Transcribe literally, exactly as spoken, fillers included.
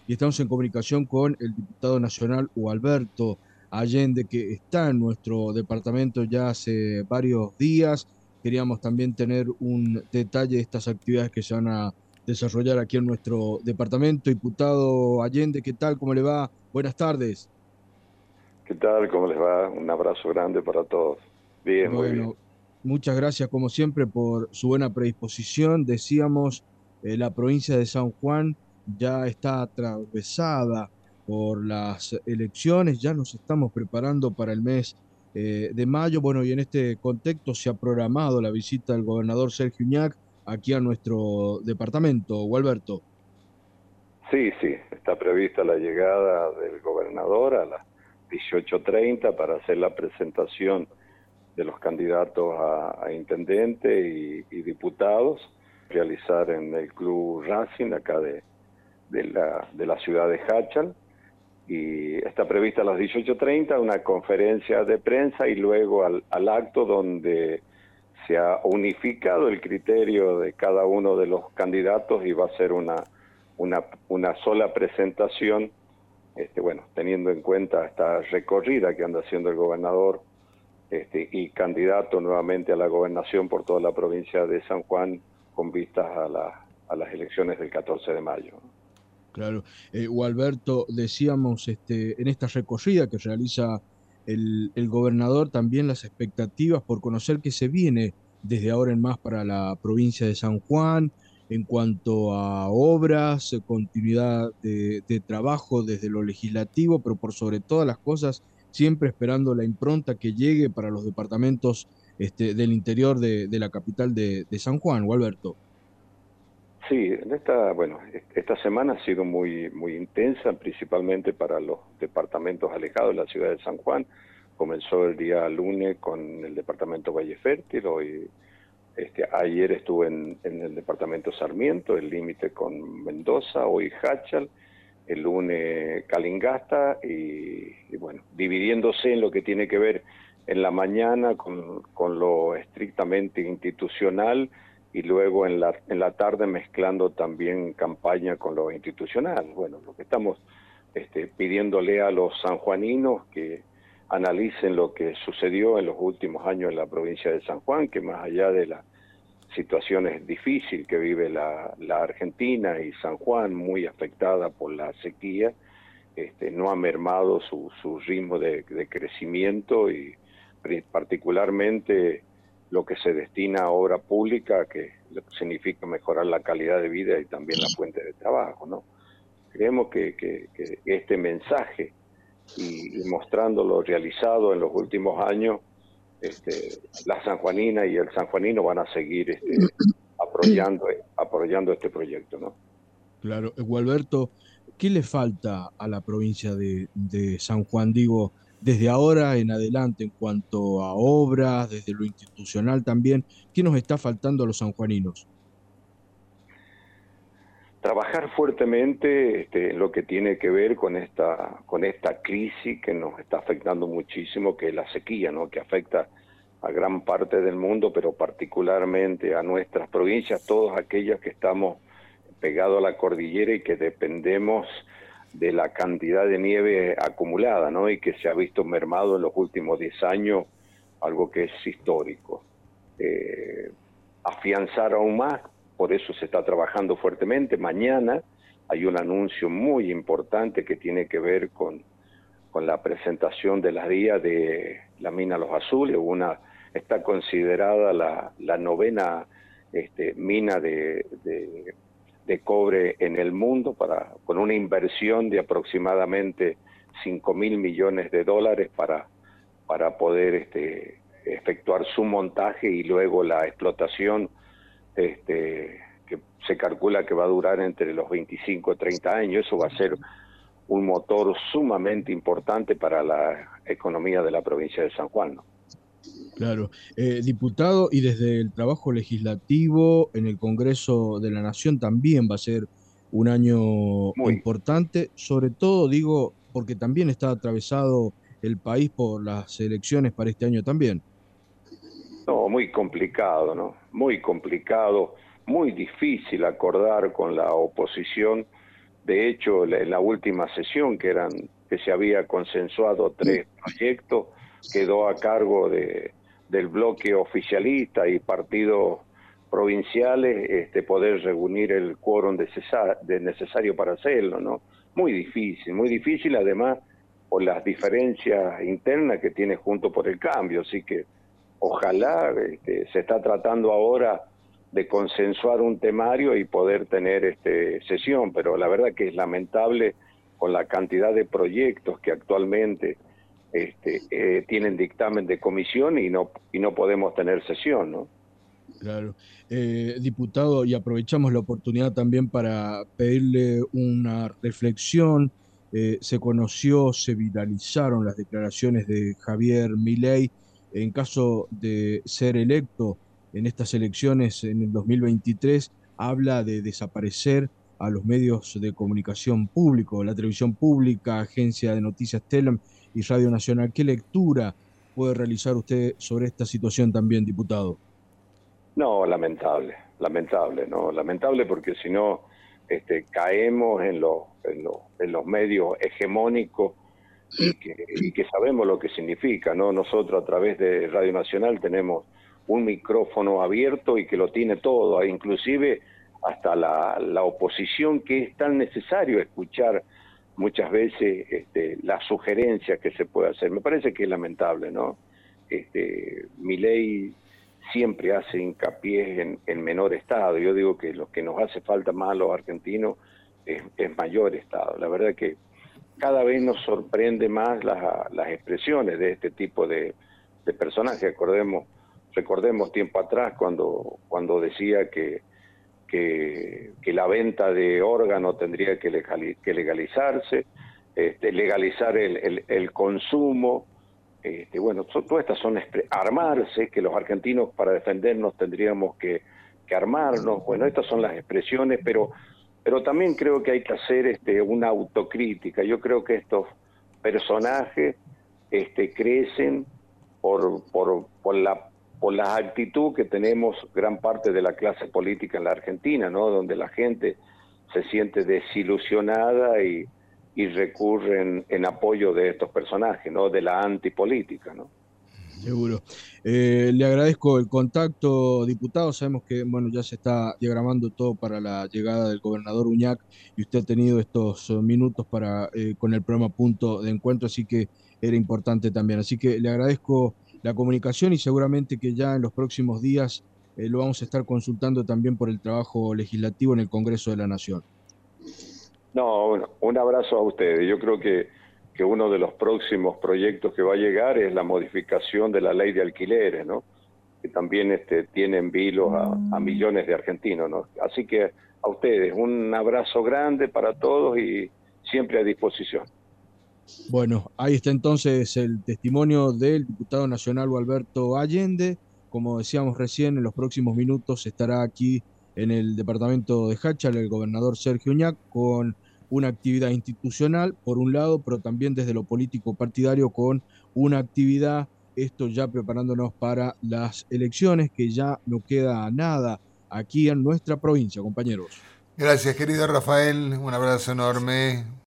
y estamos en comunicación con el diputado nacional Gualberto Allende, que está en nuestro departamento ya hace varios días. Queríamos también tener un detalle de estas actividades que se van a desarrollar aquí en nuestro departamento. Diputado Allende, ¿qué tal? ¿Cómo le va? Buenas tardes. ¿Qué tal? ¿Cómo les va? Un abrazo grande para todos. Bien, muy bien. Bueno, muchas gracias como siempre por su buena predisposición. Decíamos, eh, la provincia de San Juan ya está atravesada por las elecciones, ya nos estamos preparando para el mes eh, de mayo. Bueno, y en este contexto se ha programado la visita del gobernador Sergio Uñac aquí a nuestro departamento. Gualberto. Sí, sí, está prevista la llegada del gobernador a las dieciocho treinta para hacer la presentación de los candidatos a, a intendente y, y diputados, realizar en el Club Racing acá de, de, la, de la ciudad de Hachal. Y está prevista a las dieciocho treinta una conferencia de prensa y luego al, al acto donde se ha unificado el criterio de cada uno de los candidatos y va a ser una, una, una sola presentación, este, bueno, teniendo en cuenta esta recorrida que anda haciendo el gobernador este, y candidato nuevamente a la gobernación por toda la provincia de San Juan con vistas a, la, a las elecciones del catorce de mayo. Claro, eh, Gualberto, decíamos este, en esta recorrida que realiza el, el gobernador, también las expectativas por conocer qué se viene desde ahora en más para la provincia de San Juan en cuanto a obras, eh, continuidad de, de trabajo desde lo legislativo, pero por sobre todas las cosas, siempre esperando la impronta que llegue para los departamentos este, del interior de, de la capital de, de San Juan, Gualberto. Sí, en esta, bueno, esta semana ha sido muy, muy intensa, principalmente para los departamentos alejados de la ciudad de San Juan. Comenzó el día lunes con el departamento Valle Fértil, hoy, este, ayer estuve en, en el departamento Sarmiento, el límite con Mendoza, hoy Hachal, el lunes Calingasta y, y bueno, dividiéndose en lo que tiene que ver en la mañana con, con lo estrictamente institucional y luego en la, en la tarde mezclando también campaña con lo institucional. Bueno, lo que estamos este, pidiéndole a los sanjuaninos que analicen lo que sucedió en los últimos años en la provincia de San Juan, que más allá de la situaciones difíciles que vive la, la Argentina y San Juan, muy afectada por la sequía, este, no ha mermado su, su ritmo de, de crecimiento y particularmente lo que se destina a obra pública, que significa mejorar la calidad de vida y también la fuente de trabajo, ¿no? Creemos que, que, que este mensaje y, y mostrando lo realizado en los últimos años, este, la sanjuanina y el sanjuanino van a seguir este, apoyando, apoyando este proyecto, ¿no? Claro, eh, Gualberto, ¿qué le falta a la provincia de, de San Juan? Digo, desde ahora en adelante, en cuanto a obras, desde lo institucional también, ¿qué nos está faltando a los sanjuaninos? Trabajar fuertemente este, en lo que tiene que ver con esta, con esta crisis que nos está afectando muchísimo, que es la sequía, ¿no? Que afecta a gran parte del mundo, pero particularmente a nuestras provincias, todas aquellas que estamos pegados a la cordillera y que dependemos de la cantidad de nieve acumulada, ¿no? Y que se ha visto mermado en los últimos diez años, algo que es histórico. Eh, afianzar aún más, por eso se está trabajando fuertemente. Mañana hay un anuncio muy importante que tiene que ver con, con la presentación de las días de la mina Los Azules, una, está considerada la, la novena este, mina de, de, de cobre en el mundo, para, con una inversión de aproximadamente cinco mil millones de dólares para, para poder este, efectuar su montaje y luego la explotación, este, que se calcula que va a durar entre los veinticinco y treinta años. Eso va a ser un motor sumamente importante para la economía de la provincia de San Juan, ¿no? Claro, eh, diputado, y desde el trabajo legislativo en el Congreso de la Nación también va a ser un año Muy, importante, sobre todo digo, porque también está atravesado el país por las elecciones para este año también. no, muy complicado, ¿no? Muy complicado, muy difícil acordar con la oposición De hecho, en la última sesión, que eran que se había consensuado tres proyectos, quedó a cargo de, del bloque oficialista y partidos provinciales este, poder reunir el quórum necesario para hacerlo, ¿no? Muy difícil, muy difícil, además por las diferencias internas que tiene Juntos por el Cambio, así que ojalá, este, se está tratando ahora de consensuar un temario y poder tener este sesión, pero la verdad que es lamentable con la cantidad de proyectos que actualmente este, eh, tienen dictamen de comisión y no y no podemos tener sesión, ¿no? Claro. Eh, diputado, y aprovechamos la oportunidad también para pedirle una reflexión. Eh, se conoció, se viralizaron las declaraciones de Javier Milei. En caso de ser electo en estas elecciones en el dos mil veintitrés, habla de desaparecer a los medios de comunicación público, la televisión pública, Agencia de Noticias Telam y Radio Nacional. ¿Qué lectura puede realizar usted sobre esta situación también, diputado? No, lamentable, lamentable, ¿no? Lamentable porque si no este, caemos en, los en, los en los medios hegemónicos y que, y que sabemos lo que significa, ¿no? Nosotros a través de Radio Nacional tenemos un micrófono abierto y que lo tiene todo, inclusive hasta la, la oposición, que es tan necesario escuchar muchas veces este, las sugerencias que se puede hacer. Me parece que es lamentable, ¿no? Este, Milei siempre hace hincapié en, en menor Estado. Yo digo que lo que nos hace falta más a los argentinos es, es mayor Estado. La verdad que cada vez nos sorprende más las, las expresiones de este tipo de, de personajes. Recordemos, recordemos tiempo atrás cuando, cuando decía que, que, que la venta de órganos tendría que, legal, que legalizarse, este, legalizar el, el, el consumo. Este, bueno, so, todas estas son armarse, que los argentinos para defendernos tendríamos que, que armarnos. Bueno, estas son las expresiones, pero pero también creo que hay que hacer este, una autocrítica. Yo creo que estos personajes este, crecen por, por, por, la, por la actitud que tenemos gran parte de la clase política en la Argentina, ¿no? Donde la gente se siente desilusionada y, y recurre en, en apoyo de estos personajes, ¿no? De la antipolítica, ¿no? Seguro. Eh, le agradezco el contacto, diputado. Sabemos que bueno, ya se está diagramando todo para la llegada del gobernador Uñac y usted ha tenido estos minutos para eh, con el programa Punto de Encuentro, así que era importante también. Así que le agradezco la comunicación y seguramente que ya en los próximos días eh, lo vamos a estar consultando también por el trabajo legislativo en el Congreso de la Nación. No, bueno, un abrazo a ustedes. Yo creo que que uno de los próximos proyectos que va a llegar es la modificación de la ley de alquileres, ¿no? Que también este, tiene en vilo a, a millones de argentinos, ¿no? Así que a ustedes un abrazo grande para todos y siempre a disposición. Bueno, ahí está entonces el testimonio del diputado nacional Gualberto Allende. Como decíamos recién, en los próximos minutos estará aquí en el departamento de Háchal el gobernador Sergio Uñac con una actividad institucional, por un lado, pero también desde lo político partidario con una actividad, esto ya preparándonos para las elecciones, que ya no queda nada aquí en nuestra provincia, compañeros. Gracias, querido Rafael, un abrazo enorme.